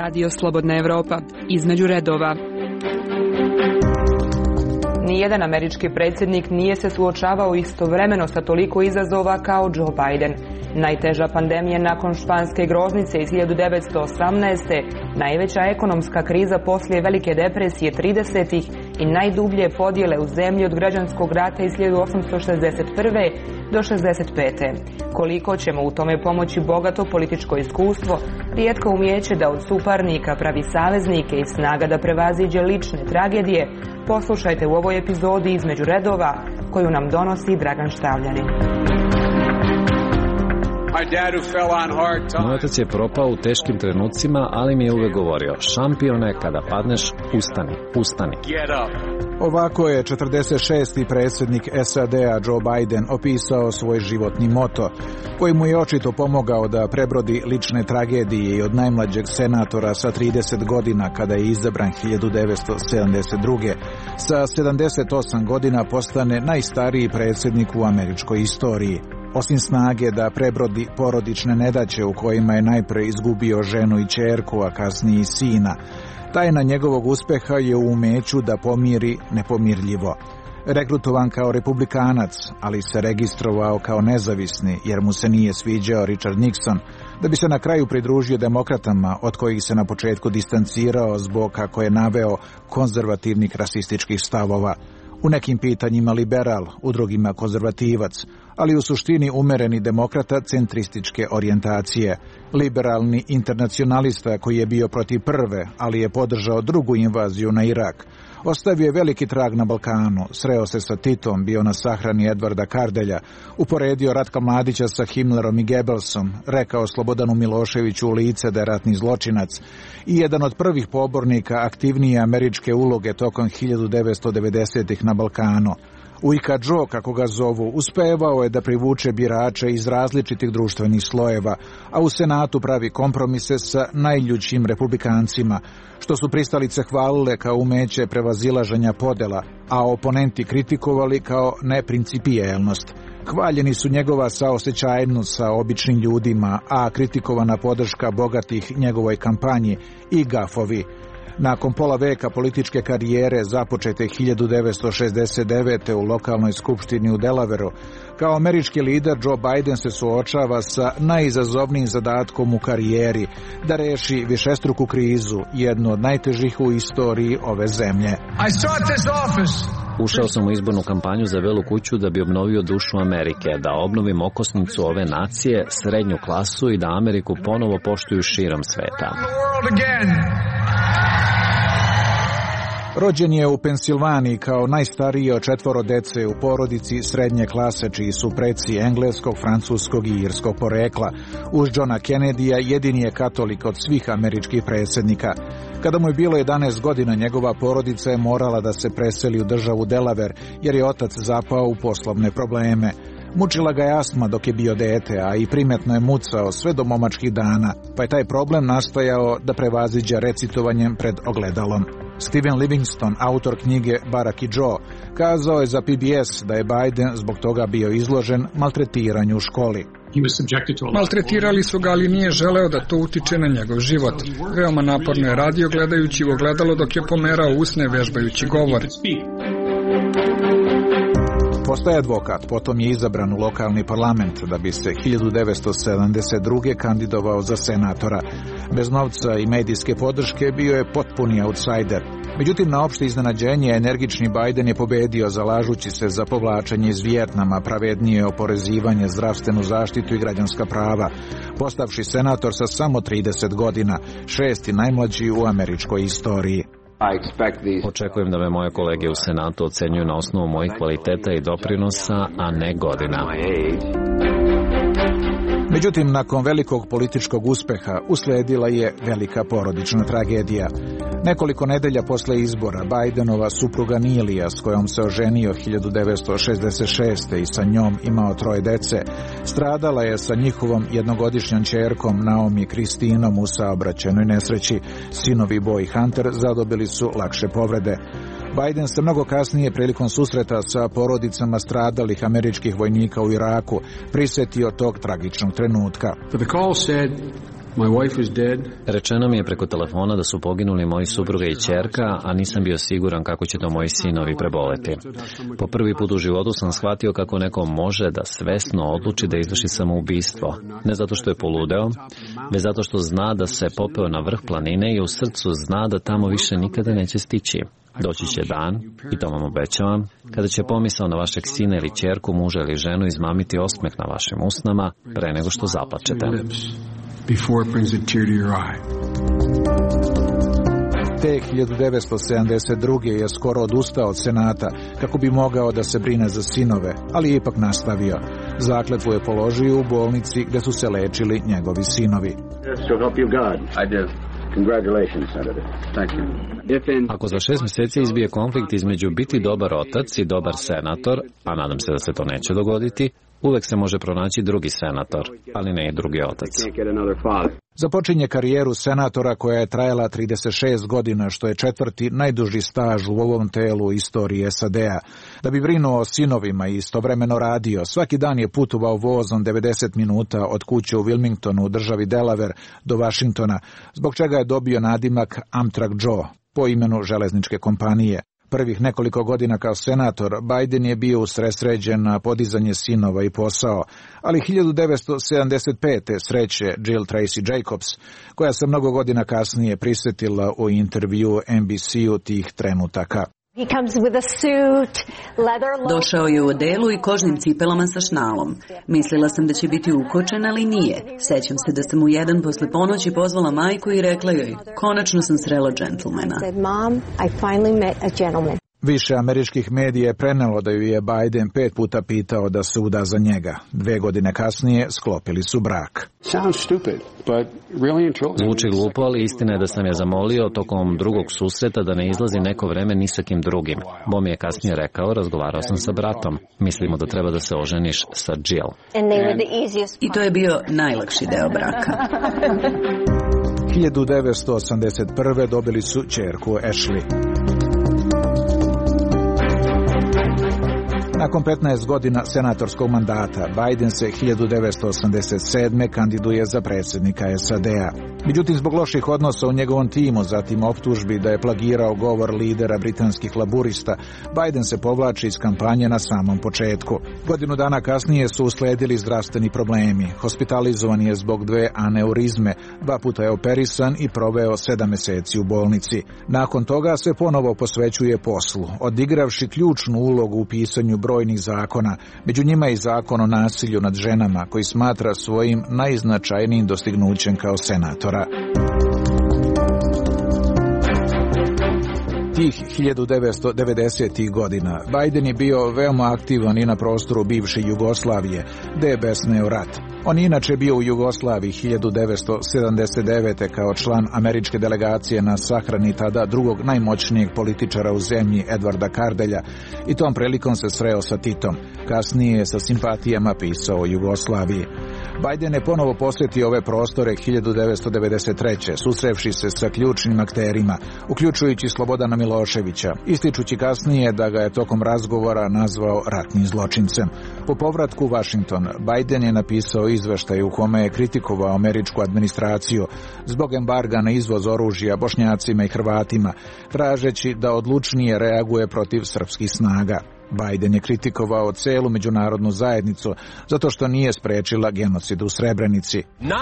Radio Slobodna Evropa, između redova. Nijedan američki predsjednik nije se suočavao istovremeno sa toliko izazova kao Joe Biden. Najteža pandemija nakon španske groznice iz 1918. Najveća ekonomska kriza poslije Velike depresije 30-ih i najdublje podjele u zemlji od građanskog rata iz 1861. do 65. Koliko ćemo u tome pomoći bogato političko iskustvo, rijetko umijeće da od suparnika pravi saveznike i snaga da prevaziđe lične tragedije, poslušajte u ovoj epizodi Između redova koju nam donosi Dragan Štavljanin. Moj otac je propao u teškim trenucima, ali mi je uvek govorio: šampione, kada padneš, ustani, ustani. Ovako je 46. predsjednik SAD-a Joe Biden opisao svoj životni moto, koji mu je očito pomogao da prebrodi lične tragedije i od najmlađeg senatora sa 30 godina kada je izabran 1972. sa 78 godina postane najstariji predsjednik u američkoj istoriji. Osim snage da prebrodi porodične nedaće u kojima je najpre izgubio ženu i ćerku, a kasnije i sina, tajna njegovog uspeha je u umeću da pomiri nepomirljivo. Regrutovan kao republikanac, ali se registrovao kao nezavisni jer mu se nije sviđao Richard Nixon, da bi se na kraju pridružio demokratama od kojih se na početku distancirao zbog, kako je naveo, konzervativnih rasističkih stavova. U nekim pitanjima liberal, u drugima konzervativac, ali u suštini umereni demokrata centrističke orijentacije. Liberalni internacionalista koji je bio protiv prve, ali je podržao drugu invaziju na Irak. Ostavio je veliki trag na Balkanu, sreo se sa Titom, bio na sahrani Edvarda Kardelja, uporedio Ratka Mladića sa Himmlerom i Goebbelsom, rekao Slobodanu Miloševiću u lice da je ratni zločinac i jedan od prvih pobornika aktivnije američke uloge tokom 1990-ih na Balkanu. Ujka Joe, kako ga zovu, uspevao je da privuče birače iz različitih društvenih slojeva, a u Senatu pravi kompromise sa najljućim republikancima, što su pristalice hvalile kao umeće prevazilaženja podela, a oponenti kritikovali kao neprincipijelnost. Hvaljeni su njegova saosećajnost sa običnim ljudima, a kritikovana podrška bogatih njegovoj kampanji i gafovi. Nakon pola veka političke karijere započete 1969. u lokalnoj skupštini u Delawareu, kao američki lider Joe Biden se suočava sa najizazovnijim zadatkom u karijeri, da reši višestruku krizu, jednu od najtežih u istoriji ove zemlje. Ušao sam u izbornu kampanju za Belu kuću da bi obnovio dušu Amerike, da obnovim okosnicu ove nacije, srednju klasu i da Ameriku ponovo poštuju širom sveta. Rođen je u Pensilvaniji kao najstariji od 4 dece u porodici srednje klase, čiji su preci engleskog, francuskog i irskog porekla. Uz Johna Kennedyja jedini je katolik od svih američkih predsjednika. Kada mu je bilo 11 godina, njegova porodica je morala da se preseli u državu Delaware, jer je otac zapao u poslovne probleme. Mučila ga je astma dok je bio dete, a i primetno je mucao sve do momačkih dana, pa je taj problem nastojao da prevaziđa recitovanjem pred ogledalom. Steven Livingston, autor knjige Barak i Joe, kazao je za PBS da je Biden zbog toga bio izložen maltretiranju u školi. Maltretirali su ga, ali nije želeo da to utiče na njegov život. Veoma naporno je radio gledajući u ogledalo dok je pomerao usne vežbajući govor. Postaje advokat, potom je izabran u lokalni parlament da bi se 1972. kandidovao za senatora. Bez novca i medijske podrške bio je potpuni outsider. Međutim, na opšte iznenađenje, energični Biden je pobedio zalažući se za povlačenje iz Vijetnama, pravednije oporezivanje, zdravstvenu zaštitu i građanska prava, postavši senator sa samo 30 godina, 6. najmlađi u američkoj istoriji. Očekujem da me moje kolege u Senatu ocenjuju na osnovu mojih kvaliteta i doprinosa, a ne godina. Međutim, nakon velikog političkog uspeha usledila je velika porodična tragedija. Nekoliko nedelja posle izbora Bidenova supruga Nilija, s kojom se oženio 1966. i sa njom imao 3 dece, stradala je sa njihovom jednogodišnjom ćerkom Naomi Kristinom u saobraćajnoj nesreći. Sinovi Bo i Hunter zadobili su lakše povrede. Biden se mnogo kasnije prilikom susreta sa porodicama stradalih američkih vojnika u Iraku prisjetio tog tragičnog trenutka. Rečeno mi je preko telefona da su poginuli moji supruga i ćerka, a nisam bio siguran kako će to moji sinovi preboleti. Po prvi put u životu sam shvatio kako neko može da svesno odluči da izvrši samoubistvo. Ne zato što je poludeo, već zato što zna da se popeo na vrh planine i u srcu zna da tamo više nikada neće stići. Doći će dan, i to vam obećavam, kada će pomisao na vašeg sina ili ćerku, muža ili ženu izmamiti osmeh na vašim usnama pre nego što zaplačete. Te 1972. je skoro odustao od Senata kako bi mogao da se brine za sinove, ali je ipak nastavio. Zakletvu je položio u bolnici gde su se lečili njegovi sinovi. Ako za 6 mjeseci izbije konflikt između biti dobar otac i dobar senator, a nadam se da se to neće dogoditi, uvek se može pronaći drugi senator, ali ne i drugi otac. Započinje karijeru senatora koja je trajala 36 godina, što je četvrti najduži staž u ovom telu istoriji SAD-a. Da bi brinuo o sinovima i istovremeno radio, svaki dan je putovao vozom 90 minuta od kuće u Wilmingtonu u državi Delaware do Washingtona, zbog čega je dobio nadimak Amtrak Joe, po imenu železničke kompanije. Prvih nekoliko godina kao senator, Biden je bio usredsređen na podizanje sinova i posao, ali 1975. sreće Jill Tracy Jacobs, koja se mnogo godina kasnije prisjetila u intervju NBC-u tih trenutaka. Došao je u odelu i kožnim cipelama sa šnalom. Mislila sam da će biti ukočen, ali nije. Sećam se da sam u 1 posle ponoći pozvala majku i rekla joj, konačno sam srela džentlmena. Više američkih medija je prenelo da ju je Biden 5 puta pitao da se uda za njega. 2 godine kasnije sklopili su brak. Zvuči glupo, ali istina je da sam je zamolio tokom drugog susreta da ne izlazi neko vreme ni sa kim drugim. Bo mi je kasnije rekao, razgovarao sam sa bratom. Mislimo da treba da se oženiš sa Jill. I to je bio najlakši deo braka. 1981. dobili su ćerku Ashley. Nakon 15 godina senatorskog mandata, Biden se 1987. kandiduje za predsjednika SAD-a. Međutim, zbog loših odnosa u njegovom timu, zatim optužbi da je plagirao govor lidera britanskih laburista, Biden se povlači iz kampanje na samom početku. Godinu dana kasnije su usledili zdravstveni problemi. Hospitalizovan je zbog 2 aneurizme, 2 puta je operisan i proveo 7 meseci u bolnici. Nakon toga se ponovo posvećuje poslu, odigravši ključnu ulogu u pisanju brojnih zakona, među njima i zakon o nasilju nad ženama, koji smatra svojim najznačajnijim dostignućem kao senatora. Tih 1990. godina Biden je bio veoma aktivan i na prostoru bivše Jugoslavije, gde je besneo rat. On je inače bio u Jugoslaviji 1979. kao član američke delegacije na sahrani tada drugog najmoćnijeg političara u zemlji, Edvarda Kardelja, i tom prilikom se sreo sa Titom. Kasnije je sa simpatijama pisao o Jugoslaviji. Biden je ponovo posjetio ove prostore 1993. susrevši se sa ključnim akterima, uključujući Slobodana Miloševića, ističući kasnije da ga je tokom razgovora nazvao ratnim zločincem. Po povratku u Washington, Biden je napisao izveštaj u kome je kritikovao američku administraciju zbog embarga na izvoz oružja Bošnjacima i Hrvatima, tražeći da odlučnije reaguje protiv srpskih snaga. Biden je kritikovao celu međunarodnu zajednicu zato što nije sprečila genocid u Srebrenici.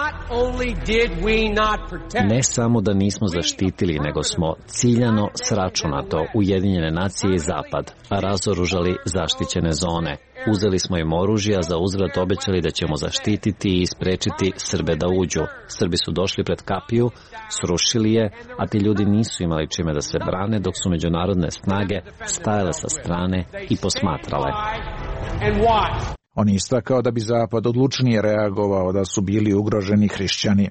Ne samo da nismo zaštitili, nego smo ciljano sračunato Ujedinjene nacije i Zapad razoružali zaštićene zone. Uzeli smo im oružja, za uzvrat obećali da ćemo zaštititi i sprečiti Srbe da uđu. Srbi su došli pred kapiju, srušili je, a ti ljudi nisu imali čime da se brane, dok su međunarodne snage stajale sa strane i posmatrale. On je istakao da bi Zapad odlučnije reagovao da su bili ugroženi hrišćani.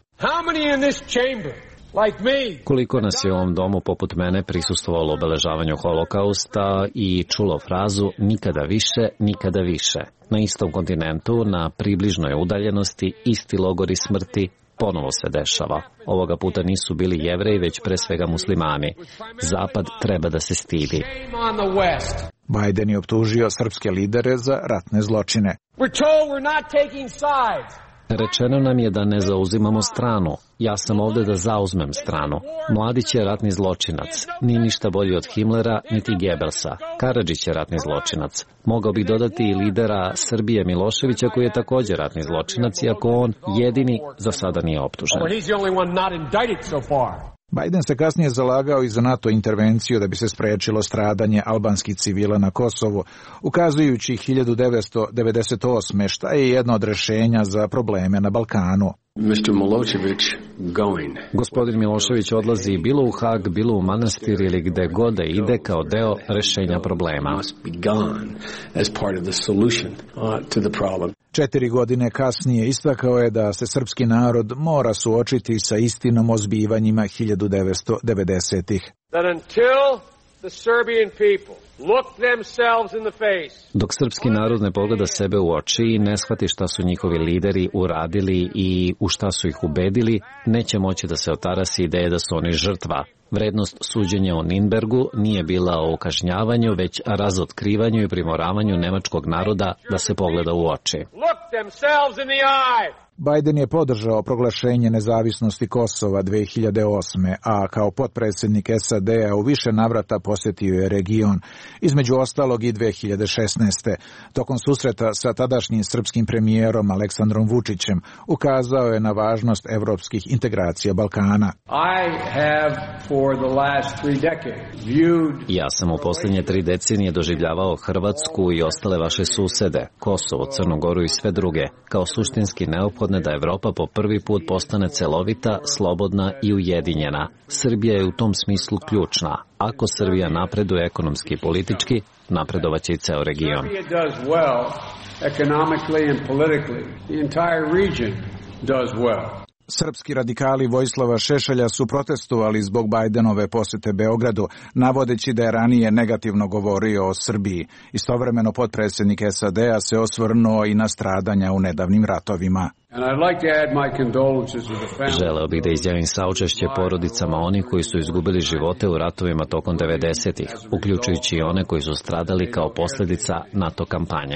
Koliko nas je u ovom domu poput mene prisustvovalo obeležavanju holokausta i čulo frazu nikada više, nikada više. Na istom kontinentu, na približnoj udaljenosti, isti logori smrti ponovo se dešava. Ovoga puta nisu bili Jevreji, već pre svega muslimani. Zapad treba da se stidi. Biden je optužio srpske lidere za ratne zločine. Rečeno nam je da ne zauzimamo stranu. Ja sam ovde da zauzmem stranu. Mladić je ratni zločinac. Nije ništa bolji od Himmlera, niti Goebbelsa. Karadžić je ratni zločinac. Mogao bih dodati i lidera Srbije Miloševića, koji je također ratni zločinac, iako on jedini za sada nije optužen. Biden se kasnije zalagao i za NATO intervenciju da bi se sprečilo stradanje albanskih civila na Kosovu, ukazujući 1998. šta je jedno od rešenja za probleme na Balkanu. Gospodin Milošević odlazi bilo u Hag, bilo u manastir ili gde god da ide kao deo rešenja problema. 4 godine kasnije istakao je da se srpski narod mora suočiti sa istinom o zbivanjima 1990-ih. Dok srpski narod ne pogleda sebe u oči i ne shvati šta su njihovi lideri uradili i u šta su ih ubedili, neće moći da se otarasi ideje da su oni žrtva. Vrednost suđenja o Nürnbergu nije bila o kažnjavanju, već razotkrivanju i primoravanju nemačkog naroda da se pogleda u oči. Biden je podržao proglašenje nezavisnosti Kosova 2008. a kao potpredsjednik SAD-a u više navrata posjetio je region, između ostalog i 2016. Tokom susreta sa tadašnjim srpskim premijerom Aleksandrom Vučićem ukazao je na važnost evropskih integracija Balkana. Ja sam u posljednje 3 decenije doživljavao Hrvatsku i ostale vaše susede, Kosovo, Crnu Goru i sve druge, kao suštinski neophodne da Evropa po prvi put postane celovita, slobodna i ujedinjena. Srbija je u tom smislu ključna. Ako Srbija napreduje ekonomski i politički, napredovaće i ceo region. Srpski radikali Vojislava Šešelja su protestovali zbog Bidenove posete Beogradu, navodeći da je ranije negativno govorio o Srbiji. Istovremeno potpredsjednik SAD-a se osvrnuo i na stradanja u nedavnim ratovima. Želeo bih da izjavim saučešće porodicama onih koji su izgubili živote u ratovima tokom 90-ih, uključujući i one koji su stradali kao posljedica NATO kampanje.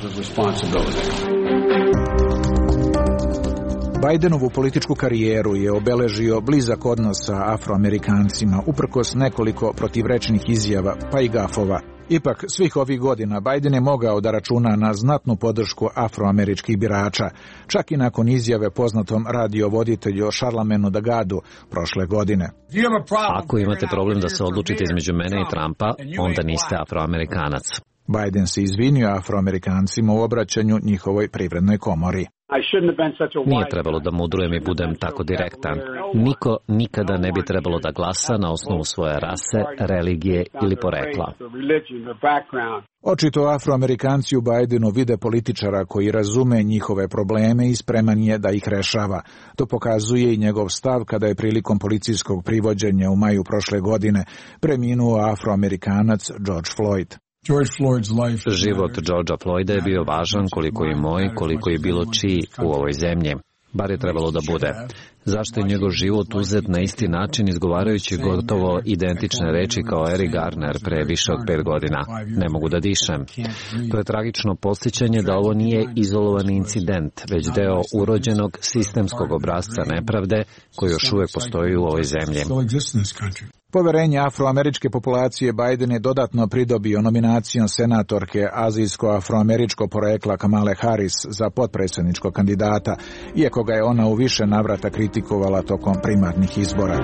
Bidenovu političku karijeru je obeležio blizak odnos sa Afroamerikancima, uprkos nekoliko protivrečnih izjava, pa i gafova. Ipak, svih ovih godina Biden je mogao da računa na znatnu podršku afroameričkih birača, čak i nakon izjave poznatom radiovoditelju Charlamagne'u Dagadu prošle godine. Ako imate problem da se odlučite između mene i Trumpa, onda niste Afroamerikanac. Biden se izvinio Afroamerikancima u obraćanju njihovoj privrednoj komori. Nije trebalo da mudrujem i budem tako direktan. Niko nikada ne bi trebalo da glasa na osnovu svoje rase, religije ili porekla. Očito Afroamerikanci u Bidenu vide političara koji razume njihove probleme i spreman je da ih rešava. To pokazuje i njegov stav kada je prilikom policijskog privođenja u maju prošle godine preminuo Afroamerikanac George Floyd. Život Georgea Floyda je bio važan koliko i moj, koliko i bilo čiji u ovoj zemlji. Bar je trebalo da bude. Zašto je njegov život uzet na isti način izgovarajući gotovo identične reči kao Eric Garner pre više od 5 godina? Ne mogu da dišem. To je tragično podsjećanje da ovo nije izolovani incident, već deo urođenog sistemskog obrasca nepravde koji još uvek postoji u ovoj zemlji. Poverenje afroameričke populacije Biden je dodatno pridobio nominacijom senatorke azijsko-afroameričkog porekla Kamale Harris za potpredsjedničkog kandidata, iako ga je ona u više navrata kritikovala tokom primarnih izbora.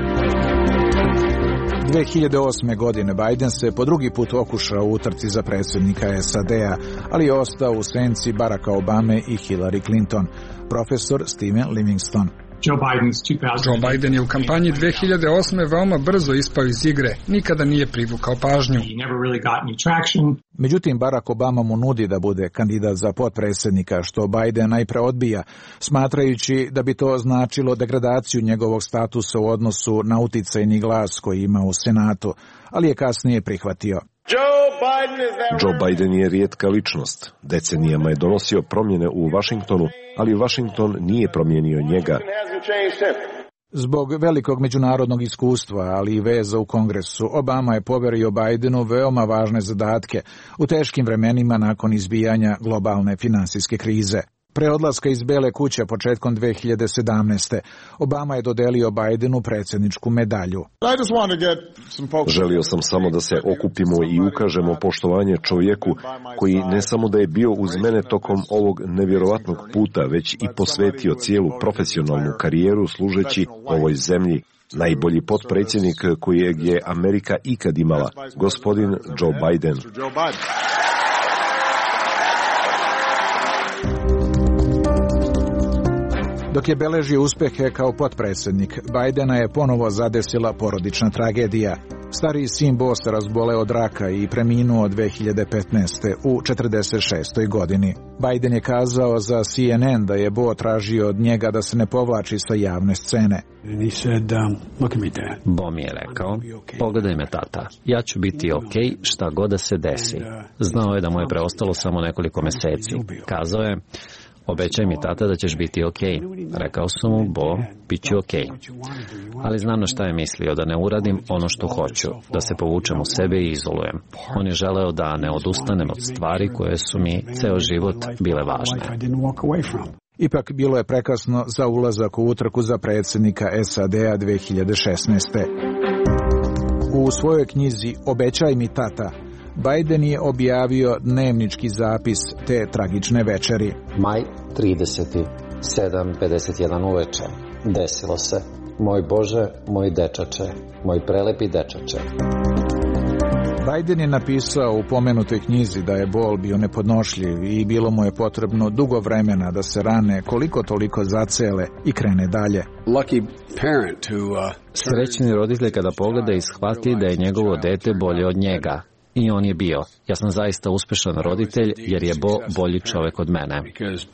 2008. godine Biden se po drugi put okušao u utrci za predsjednika SAD-a, ali je ostao u senci Baracka Obame i Hillary Clinton. Profesor Steven Livingston. Joe Biden je u kampanji 2008. veoma brzo ispao iz igre, nikada nije privukao pažnju. Međutim, Barack Obama mu nudi da bude kandidat za potpredsjednika, što Biden najpre odbija, smatrajući da bi to značilo degradaciju njegovog statusa u odnosu na uticajni glas koji ima u Senatu, ali je kasnije prihvatio. Joe Biden je rijetka ličnost. Decenijama je donosio promjene u Vašingtonu, ali Vašington nije promijenio njega. Zbog velikog međunarodnog iskustva, ali i veza u Kongresu, Obama je poverio Bidenu veoma važne zadatke u teškim vremenima nakon izbijanja globalne finansijske krize. Pre odlaska iz Bele kuće početkom 2017. Obama je dodelio Bidenu predsjedničku medalju. Želio sam samo da se okupimo i ukažemo poštovanje čovjeku koji ne samo da je bio uz mene tokom ovog nevjerovatnog puta, već i posvetio cijelu profesionalnu karijeru služeći ovoj zemlji. Najbolji potpredsjednik kojeg je Amerika ikad imala, gospodin Joe Biden. Dok je beležio uspehe kao potpredsjednik, Bidena je ponovo zadesila porodična tragedija. Stariji sin Bo se razboleo od raka i preminuo 2015. u 46. godini. Biden je kazao za CNN da je Bo tražio od njega da se ne povlači sa javne scene. Bo mi je rekao, pogledaj me tata, ja ću biti ok šta god da se desi. Znao je da mu je preostalo samo nekoliko meseci. Kazao je, obećaj mi tata da ćeš biti ok. Rekao sam mu, Bo, bit ću ok. Ali znam na šta je mislio, da ne uradim ono što hoću, da se povučem u sebe i izolujem. On je želeo da ne odustanem od stvari koje su mi ceo život bile važne. Ipak bilo je prekasno za ulazak u utrku za predsjednika SAD-a 2016. U svojoj knjizi Obećaj mi tata, Biden je objavio dnevnički zapis te tragične večeri. Maj 30. 7:51 uveče. Desilo se. Moj Bože, moj dečače, moj prelepi dečače. Biden je napisao u pomenutoj knjizi da je bol bio nepodnošljiv i bilo mu je potrebno dugo vremena da se rane koliko toliko zacele i krene dalje. Srećni roditelj kada pogleda i shvati da je njegovo dete bolje od njega. I on je bio. Ja sam zaista uspešan roditelj jer je Bo bolji čovjek od mene.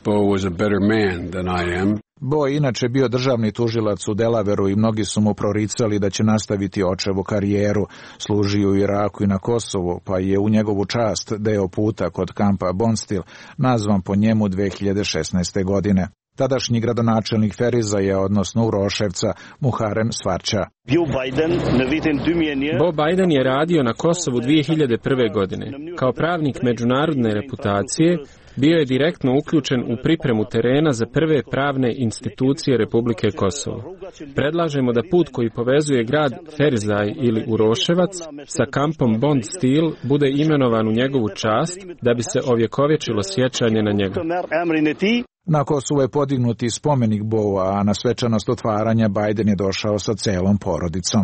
Bo je inače bio državni tužilac u Delaveru i mnogi su mu proricali da će nastaviti očevu karijeru. Služio u Iraku i na Kosovu, pa je u njegovu čast deo puta kod kampa Bondsteel nazvan po njemu 2016. godine. Tadašnji gradonačelnik Ferizaja, odnosno Uroševca, Muharem Svarća. Bo Biden je radio na Kosovu 2001. godine. Kao pravnik međunarodne reputacije, bio je direktno uključen u pripremu terena za prve pravne institucije Republike Kosovo. Predlažemo da put koji povezuje grad Ferizaj ili Uroševac sa kampom Bondsteel bude imenovan u njegovu čast da bi se ovjekovječilo sjećanje na njega. Na Kosovu je podignuti spomenik Boa, a na svečanost otvaranja Biden je došao sa celom porodicom.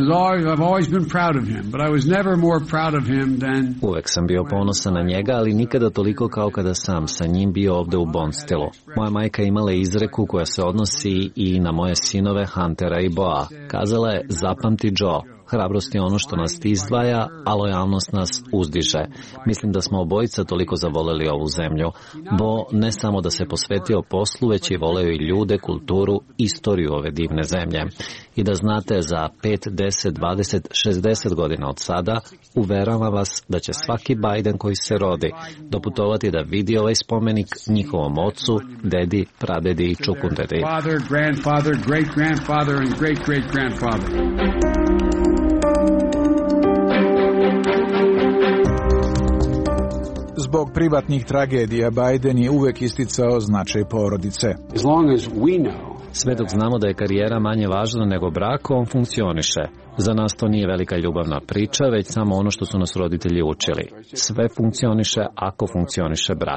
Uvek sam bio ponosan na njega, ali nikada toliko kao kada sam sa njim bio ovde u Bondsteelu. Moja majka imala izreku koja se odnosi i na moje sinove Huntera i Boa. Kazala je, zapamti Joe, hrabrost je ono što nas izdvaja, a lojalnost nas uzdiže. Mislim da smo obojica toliko zavoleli ovu zemlju. Bo ne samo da se posvetio poslu, već je voleo i ljude, kulturu, istoriju ove divne zemlje. I da znate, za 5, 10, 20, 60 godina od sada, uveravam vas da će svaki Biden koji se rodi doputovati da vidi ovaj spomenik njihovom ocu, dedi, pradedi i čukundedi. Zbog privatnih tragedija Biden je uvek isticao značaj porodice. Sve dok znamo da je karijera manje važna nego brak, on funkcioniše. Za nas to nije velika ljubavna priča, već samo ono što su nas roditelji učili. Sve funkcioniše ako funkcioniše brak.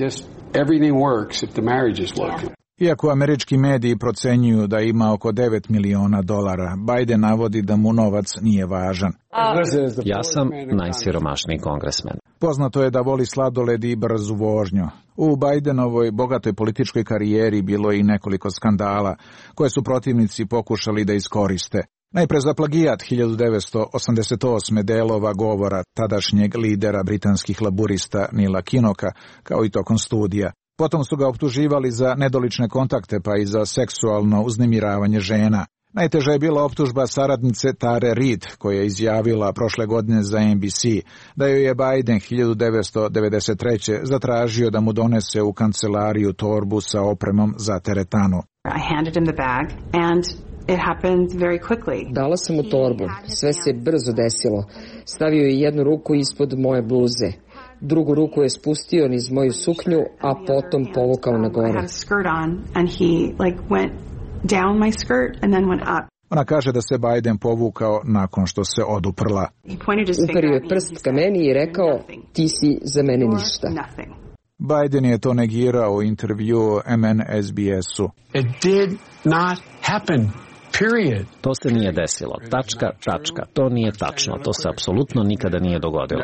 Iako američki mediji procenjuju da ima oko $9 miliona, Biden navodi da mu novac nije važan. Ja sam najsiromašniji kongresmen. Poznato je da voli sladoled i brzu vožnju. U Bidenovoj bogatoj političkoj karijeri bilo je i nekoliko skandala koje su protivnici pokušali da iskoriste. Najpre za plagijat 1988. delova govora tadašnjeg lidera britanskih laburista Neila Kinoka, kao i tokom studija. Potom su ga optuživali za nedolične kontakte pa i za seksualno uznemiravanje žena. Najteža je bila optužba saradnice Tare Reid, koja je izjavila prošle godine za NBC da joj je Biden 1993. zatražio da mu donese u kancelariju torbu sa opremom za teretanu. Dala sam mu torbu. Sve se brzo desilo. Stavio je jednu ruku ispod moje bluze. Drugu ruku je spustio niz moju suknju, a potom povukao na gore. Ona kaže da se Biden povukao nakon što se oduprla. Uperio je prst ka meni i rekao, ti si za mene ništa. Biden je to negirao u intervju MSNBS-u. It did not happen. Period. To se nije desilo. Tačka. To nije tačno. To se apsolutno nikada nije dogodilo.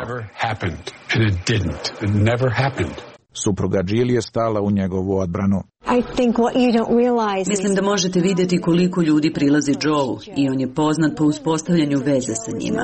Supruga Jill je stala u njegovu odbranu. Mislim da možete vidjeti koliko ljudi prilazi Joeu i on je poznat po uspostavljanju veze sa njima.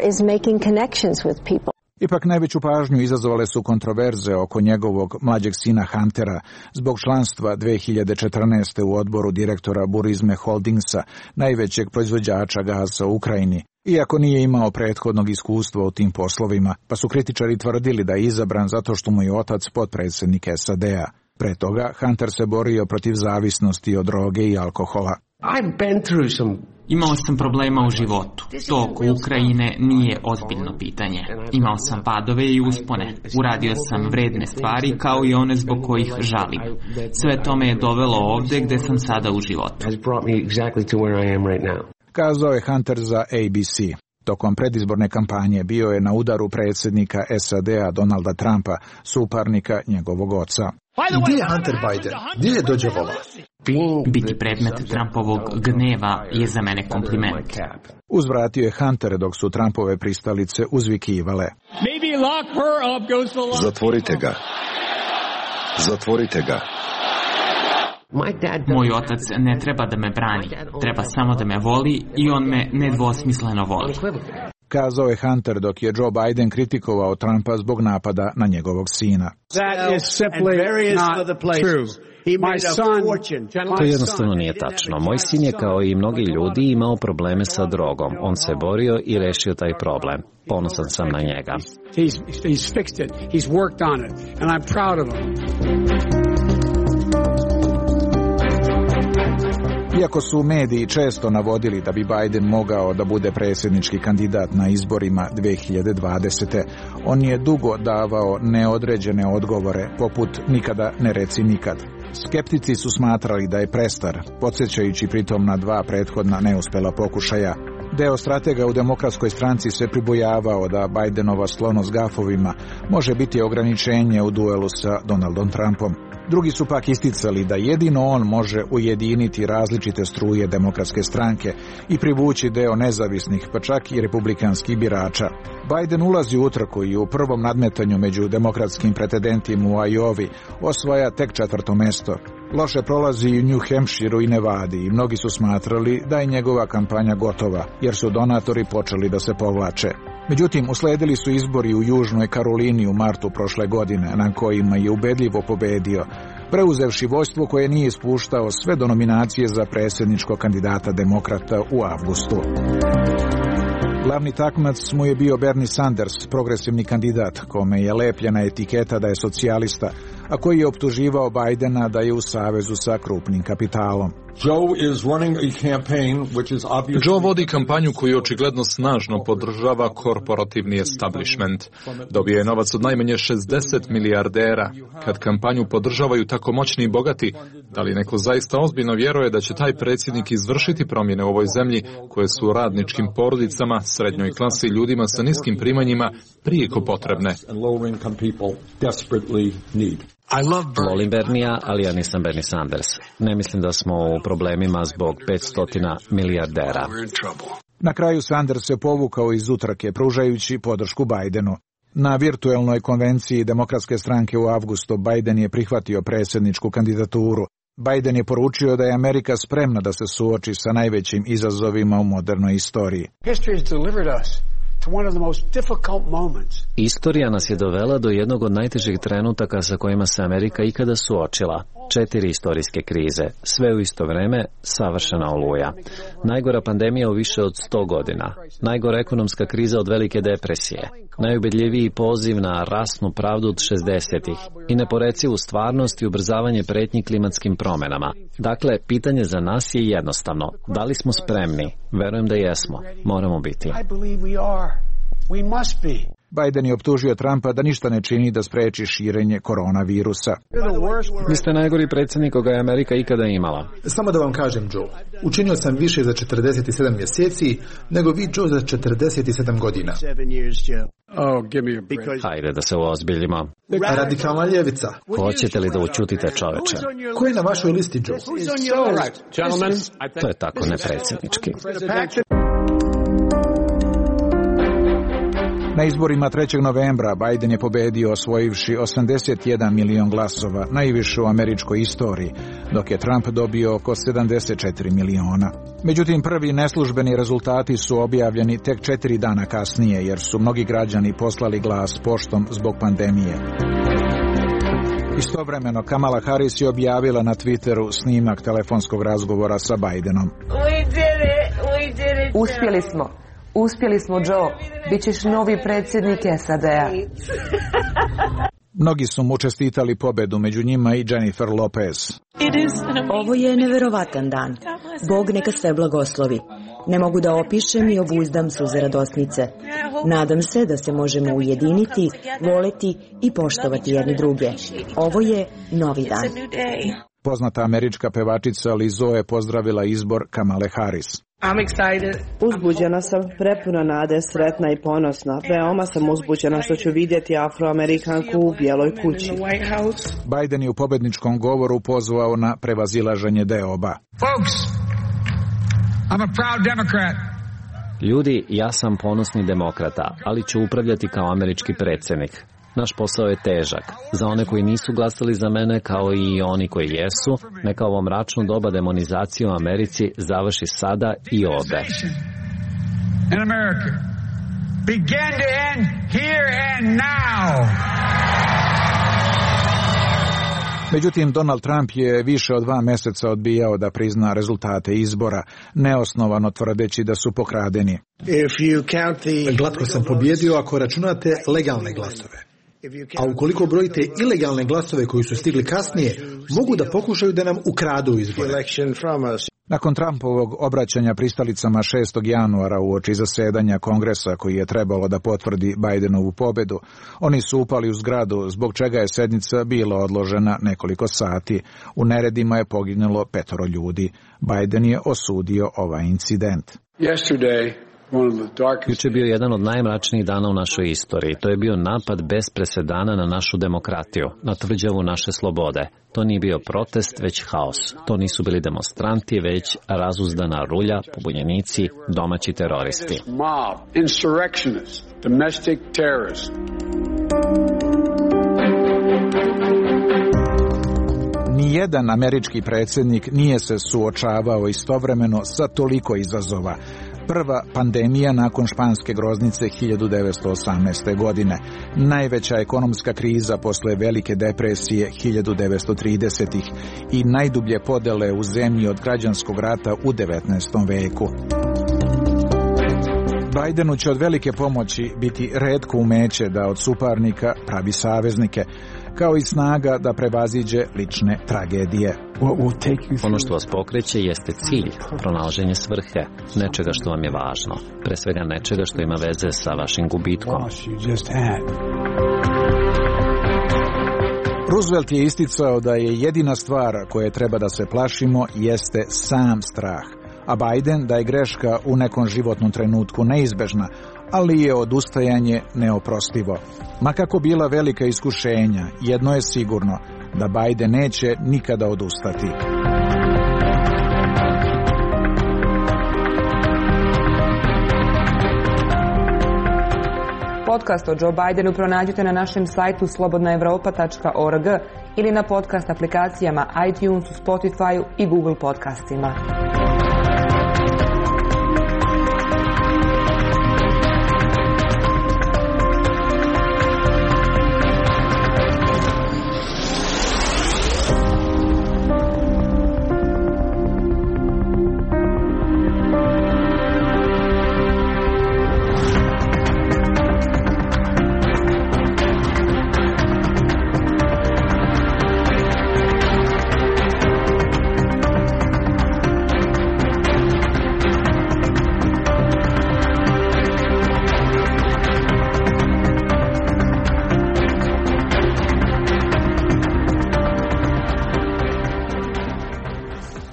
Ipak najveću pažnju izazvale su kontroverze oko njegovog mlađeg sina Huntera zbog članstva 2014. u odboru direktora Burisma Holdingsa, najvećeg proizvođača gasa u Ukrajini, iako nije imao prethodnog iskustva u tim poslovima, pa su kritičari tvrdili da je izabran zato što mu je otac potpredsjednik SAD-a. Pre toga Hunter se borio protiv zavisnosti od droge i alkohola. Imao sam problema u životu. To oko Ukrajine nije ozbiljno pitanje. Imao sam padove i uspone. Uradio sam vredne stvari kao i one zbog kojih žalim. Sve to me je dovelo ovdje gde sam sada u životu. Kazao je Hunter za ABC. Tokom predizborne kampanje bio je na udaru predsjednika SAD-a Donalda Trumpa, suparnika njegovog oca. Gdje je Hunter Biden? Gdje je dođevola? Biti predmet Trumpovog gneva je za mene kompliment. Uzvratio je Hunter dok su Trumpove pristalice uzvikivale. Zatvorite ga. Zatvorite ga. Moj otac ne treba da me brani, treba samo da me voli i on me nedvosmisleno voli. Kazao je Hunter dok je Joe Biden kritikovao Trumpa zbog napada na njegovog sina. To jednostavno nije tačno. Moj sin je kao i mnogi ljudi imao probleme sa drogom. On se borio i rešio taj problem. Ponosan sam na njega. Iako su mediji često navodili da bi Biden mogao da bude predsjednički kandidat na izborima 2020. on je dugo davao neodređene odgovore, poput nikada ne reci nikad. Skeptici su smatrali da je prestar, podsjećajući pritom na 2 prethodna neuspela pokušaja. Deo stratega u Demokratskoj stranci se pribojavao da Bidenova sklonost gafovima može biti ograničenje u duelu sa Donaldom Trumpom. Drugi su pak isticali da jedino on može ujediniti različite struje Demokratske stranke i privući deo nezavisnih, pa čak i republikanskih birača. Biden ulazi u utrku i u prvom nadmetanju među demokratskim pretendentima u Iowi osvaja tek 4. mesto. Loše prolazi i u New Hampshireu i Nevadi i mnogi su smatrali da je njegova kampanja gotova, jer su donatori počeli da se povlače. Međutim, usledili su izbori u Južnoj Karolini u martu prošle godine, na kojima je ubedljivo pobedio, preuzevši vođstvo koje nije ispuštao sve do nominacije za predsjedničkog kandidata demokrata u avgustu. Glavni takmac mu je bio Bernie Sanders, progresivni kandidat, kome je lepljena etiketa da je socijalista, a koji je optuživao Bidena da je u savezu sa krupnim kapitalom. Joe vodi kampanju koju očigledno snažno podržava korporativni establishment. Dobio je novac od najmanje 60 milijardera. Kad kampanju podržavaju tako moćni i bogati, da li neko zaista ozbiljno vjeruje da će taj predsjednik izvršiti promjene u ovoj zemlji koje su radničkim porodicama, srednjoj klasi i ljudima sa niskim primanjima prijeko potrebne? Volim Bernija, ali ja nisam Bernie Sanders. Ne mislim da smo u problemima zbog 500 milijardera. Na kraju Sanders se povukao iz utrke, pružajući podršku Bidenu. Na virtuelnoj konvenciji Demokratske stranke u avgustu Biden je prihvatio predsjedničku kandidaturu. Biden je poručio da je Amerika spremna da se suoči sa najvećim izazovima u modernoj istoriji. Istorija nas je dovela do jednog od najtežih trenutaka sa kojima se Amerika ikada suočila. 4 istorijske krize, sve u isto vreme, savršena oluja. Najgora pandemija u više od 100 godina. Najgora ekonomska kriza od velike depresije. Najubedljiviji poziv na rasnu pravdu od 60-ih. I neporecivu stvarnost i ubrzavanje pretnji klimatskim promjenama. Dakle, pitanje za nas je jednostavno. Da li smo spremni? Verujem da jesmo. Moramo biti. Biden je optužio Trumpa da ništa ne čini da spreči širenje koronavirusa. Vi ste najgori predsjednik koga je Amerika ikada imala. Samo da vam kažem, Joe, učinio sam više za 47 mjeseci nego vi, Joe, za 47 godina. Hajde da se uozbiljimo. Radikalna ljevica. Hoćete li da učutite, čoveče? Ko je na vašoj listi, Joe? To je tako nepredsjednički. Na izborima 3. novembra Biden je pobedio osvojivši 81 milion glasova, najviše u američkoj istoriji, dok je Trump dobio oko 74 miliona. Međutim, prvi neslužbeni rezultati su objavljeni tek 4 dana kasnije, jer su mnogi građani poslali glas poštom zbog pandemije. Istovremeno, Kamala Harris je objavila na Twitteru snimak telefonskog razgovora sa Bidenom. Uspjeli smo, Joe. Bićeš novi predsjednik SAD-a. Mnogi su mu čestitali pobedu, među njima i Jennifer Lopez. Ovo je neverovatan dan. Bog neka sve blagoslovi. Ne mogu da opišem i obuzdam suze radosnice. Nadam se da se možemo ujediniti, voleti i poštovati jedni druge. Ovo je novi dan. Poznata američka pevačica Lizzo je pozdravila izbor Kamale Harris. Uzbuđena sam, prepuna nade, sretna i ponosna. Veoma sam uzbuđena što ću vidjeti Afroamerikanku u Bijeloj kući. Biden je u pobedničkom govoru pozvao na prevazilaženje deoba. Ljudi, ja sam ponosni demokrata, ali ću upravljati kao američki predsjednik. Naš posao je težak. Za one koji nisu glasali za mene, kao i oni koji jesu, neka ovo mračno doba demonizacije u Americi završi sada i ovde. Međutim, Donald Trump je više od 2 mjeseca odbijao da prizna rezultate izbora, neosnovano tvrdeći da su pokradeni. Glatko sam pobjedio ako računate legalne glasove. A ukoliko brojite ilegalne glasove koji su stigli kasnije, mogu da pokušaju da nam ukradu izbore. Nakon Trumpovog obraćanja pristalicama 6. januara uoči zasedanja Kongresa koji je trebalo da potvrdi Bidenovu pobedu, oni su upali u zgradu, zbog čega je sednica bila odložena nekoliko sati. U neredima je poginulo 5 ljudi. Biden je osudio ovaj incident. Juče je bio jedan od najmračnijih dana u našoj istoriji. To je bio napad bez presedana na našu demokratiju, na tvrđavu naše slobode. To nije bio protest, već haos. To nisu bili demonstranti, već razuzdana rulja, pobunjenici, domaći teroristi. Nijedan američki predsjednik nije se suočavao istovremeno sa toliko izazova. Prva pandemija nakon španske groznice 1918. godine, najveća ekonomska kriza posle velike depresije 1930-ih i najdublje podele u zemlji od građanskog rata u 19. veku. Bidenu će od velike pomoći biti retko umeće da od suparnika pravi saveznike, kao i snaga da prevaziđe lične tragedije. Ono što vas pokreće jeste cilj, pronalaženje svrhe, nečega što vam je važno, pre svega nečega što ima veze sa vašim gubitkom. Roosevelt je isticao da je jedina stvar koje treba da se plašimo jeste sam strah, a Biden da je greška u nekom životnom trenutku neizbežna, ali je odustajanje neoprostivo. Ma kako bila velika iskušenja, jedno je sigurno, da Biden neće nikada odustati. Podcast o Joe Bidenu pronađite na našem sajtu slobodnaevropa.org ili na podcast aplikacijama iTunesu, Spotifyu i Google podcastima.